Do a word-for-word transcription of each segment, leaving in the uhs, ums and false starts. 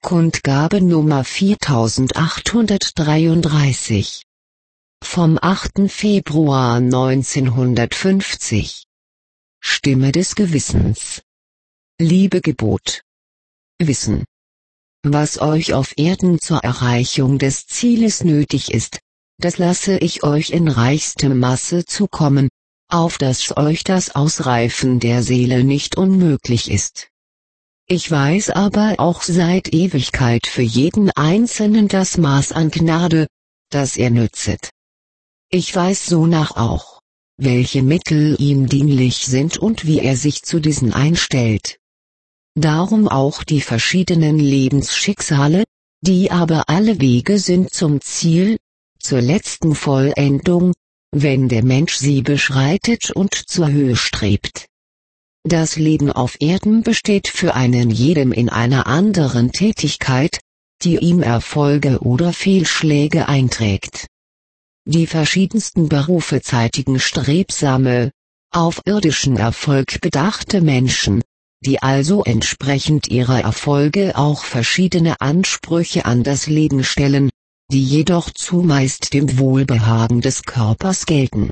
Kundgabe Nummer viertausendachthundertdreiunddreißig. Vom achten Februar neunzehnhundertfünfzig. Stimme des Gewissens. Liebe Gebot. Wissen. Was euch auf Erden zur Erreichung des Zieles nötig ist, das lasse ich euch in reichstem Maße zukommen, auf dass euch das Ausreifen der Seele nicht unmöglich ist. Ich weiß aber auch seit Ewigkeit für jeden Einzelnen das Maß an Gnade, das er nützet. Ich weiß sonach auch, welche Mittel ihm dienlich sind und wie er sich zu diesen einstellt. Darum auch die verschiedenen Lebensschicksale, die aber alle Wege sind zum Ziel, zur letzten Vollendung, wenn der Mensch sie beschreitet und zur Höhe strebt. Das Leben auf Erden besteht für einen jedem in einer anderen Tätigkeit, die ihm Erfolge oder Fehlschläge einträgt. Die verschiedensten Berufe zeitigen strebsame, auf irdischen Erfolg bedachte Menschen, die also entsprechend ihrer Erfolge auch verschiedene Ansprüche an das Leben stellen, die jedoch zumeist dem Wohlbehagen des Körpers gelten.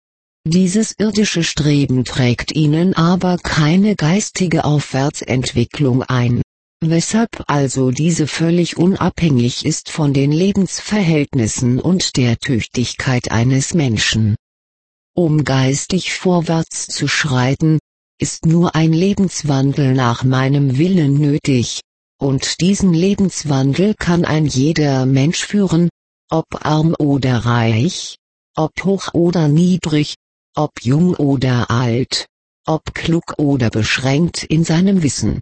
Dieses irdische Streben trägt ihnen aber keine geistige Aufwärtsentwicklung ein, weshalb also diese völlig unabhängig ist von den Lebensverhältnissen und der Tüchtigkeit eines Menschen. Um geistig vorwärts zu schreiten, ist nur ein Lebenswandel nach meinem Willen nötig, und diesen Lebenswandel kann ein jeder Mensch führen, ob arm oder reich, ob hoch oder niedrig, ob jung oder alt, ob klug oder beschränkt in seinem Wissen.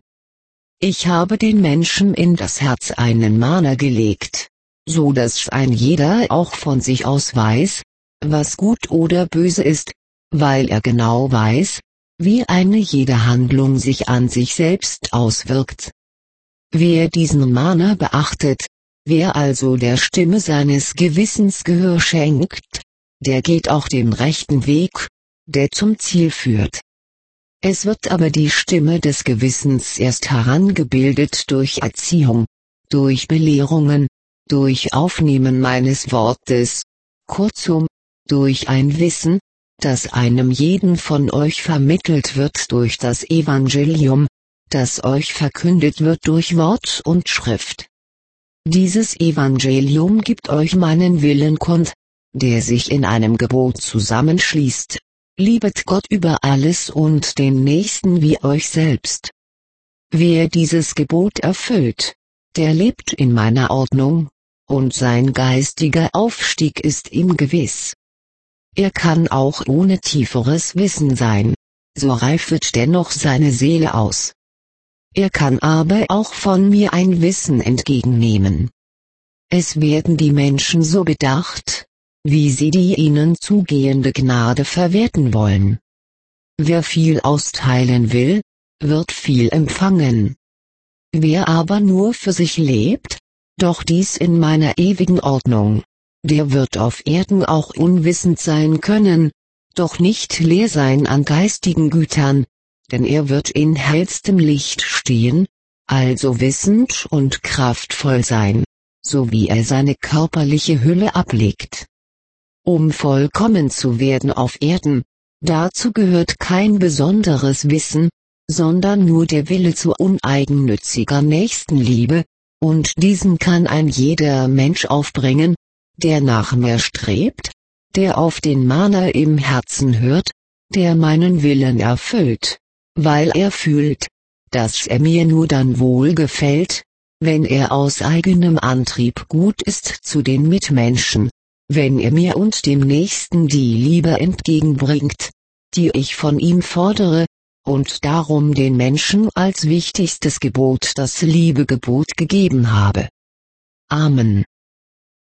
Ich habe den Menschen in das Herz einen Mahner gelegt, so dass ein jeder auch von sich aus weiß, was gut oder böse ist, weil er genau weiß, wie eine jede Handlung sich an sich selbst auswirkt. Wer diesen Mahner beachtet, wer also der Stimme seines Gewissens Gehör schenkt, der geht auch den rechten Weg, der zum Ziel führt. Es wird aber die Stimme des Gewissens erst herangebildet durch Erziehung, durch Belehrungen, durch Aufnehmen meines Wortes, kurzum, durch ein Wissen, das einem jeden von euch vermittelt wird durch das Evangelium, das euch verkündet wird durch Wort und Schrift. Dieses Evangelium gibt euch meinen Willen kund, der sich in einem Gebot zusammenschließt: Liebet Gott über alles und den Nächsten wie euch selbst. Wer dieses Gebot erfüllt, der lebt in meiner Ordnung, und sein geistiger Aufstieg ist ihm gewiss. Er kann auch ohne tieferes Wissen sein, so reifet dennoch seine Seele aus. Er kann aber auch von mir ein Wissen entgegennehmen. Es werden die Menschen so bedacht, wie sie die ihnen zugehende Gnade verwerten wollen. Wer viel austeilen will, wird viel empfangen. Wer aber nur für sich lebt, doch dies in meiner ewigen Ordnung, der wird auf Erden auch unwissend sein können, doch nicht leer sein an geistigen Gütern, denn er wird in hellstem Licht stehen, also wissend und kraftvoll sein, so wie er seine körperliche Hülle ablegt. Um vollkommen zu werden auf Erden, dazu gehört kein besonderes Wissen, sondern nur der Wille zu uneigennütziger Nächstenliebe, und diesen kann ein jeder Mensch aufbringen, der nach mir strebt, der auf den Mahner im Herzen hört, der meinen Willen erfüllt, weil er fühlt, dass er mir nur dann wohlgefällt, wenn er aus eigenem Antrieb gut ist zu den Mitmenschen, wenn er mir und dem Nächsten die Liebe entgegenbringt, die ich von ihm fordere, und darum den Menschen als wichtigstes Gebot das Liebegebot gegeben habe. Amen.